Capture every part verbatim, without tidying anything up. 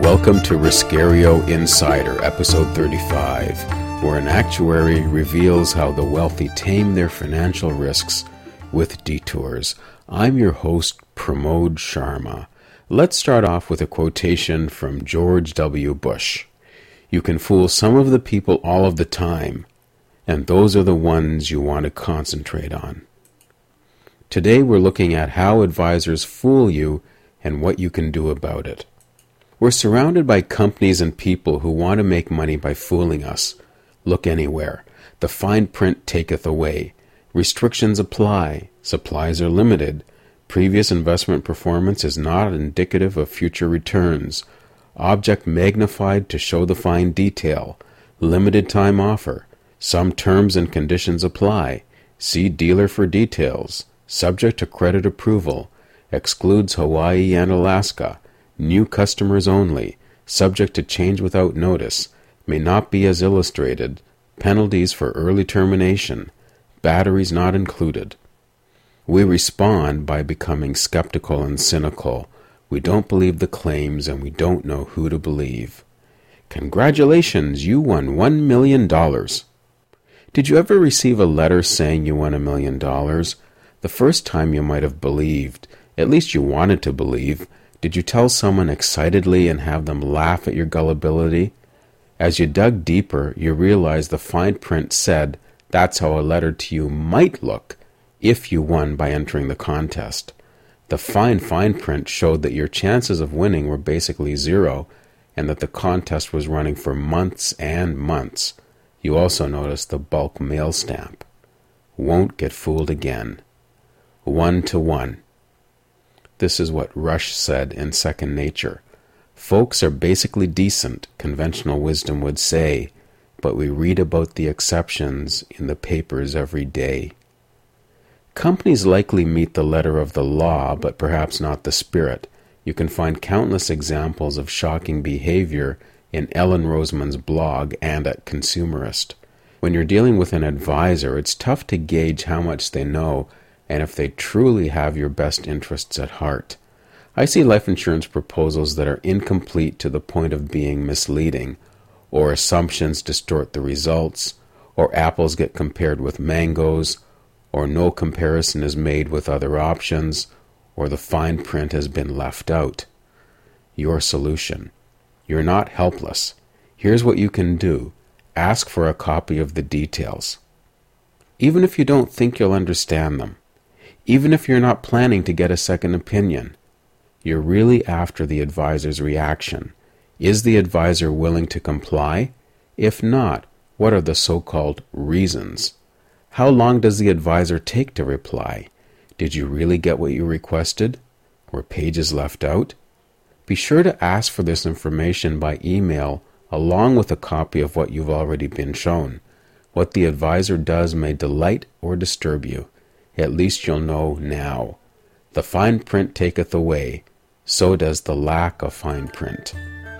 Welcome to Riscario Insider, episode thirty-five, where an actuary reveals how the wealthy tame their financial risks with detours. I'm your host, Pramod Sharma. Let's start off with a quotation from George W. Bush. You can fool some of the people all of the time, and those are the ones you want to concentrate on. Today we're looking at how advisors fool you and what you can do about it. We're surrounded by companies and people who want to make money by fooling us. Look anywhere. The fine print taketh away. Restrictions apply. Supplies are limited. Previous investment performance is not indicative of future returns. Object magnified to show the fine detail. Limited time offer. Some terms and conditions apply. See dealer for details. Subject to credit approval. Excludes Hawaii and Alaska. New customers only. Subject to change without notice. May not be as illustrated. Penalties for early termination. Batteries not included. We respond by becoming skeptical and cynical. We don't believe the claims and we don't know who to believe. Congratulations, you won one million dollars. Did you ever receive a letter saying you won a million dollars? The first time you might have believed. At least you wanted to believe. Did you tell someone excitedly and have them laugh at your gullibility? As you dug deeper, you realized the fine print said that's how a letter to you might look if you won by entering the contest. The fine fine print showed that your chances of winning were basically zero and that the contest was running for months and months. You also noticed the bulk mail stamp. Won't get fooled again. One to one. This is what Rush said in Second Nature. Folks are basically decent, conventional wisdom would say, but we read about the exceptions in the papers every day. Companies likely meet the letter of the law, but perhaps not the spirit. You can find countless examples of shocking behavior in Ellen Roseman's blog and at Consumerist. When you're dealing with an advisor, it's tough to gauge how much they know and if they truly have your best interests at heart. I see life insurance proposals that are incomplete to the point of being misleading, or assumptions distort the results, or apples get compared with mangoes, or no comparison is made with other options, or the fine print has been left out. Your solution. You're not helpless. Here's what you can do. Ask for a copy of the details. Even if you don't think you'll understand them, even if you're not planning to get a second opinion, you're really after the advisor's reaction. Is the advisor willing to comply? If not, what are the so-called reasons? How long does the advisor take to reply? Did you really get what you requested? Were pages left out? Be sure to ask for this information by email along with a copy of what you've already been shown. What the advisor does may delight or disturb you. At least you'll know now. The fine print taketh away, so does the lack of fine print.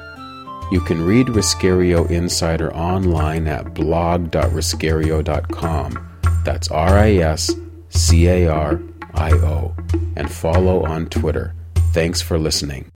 You can read Riscario Insider online at blog dot riscario dot com. That's R I S C A R I O. And follow on Twitter. Thanks for listening.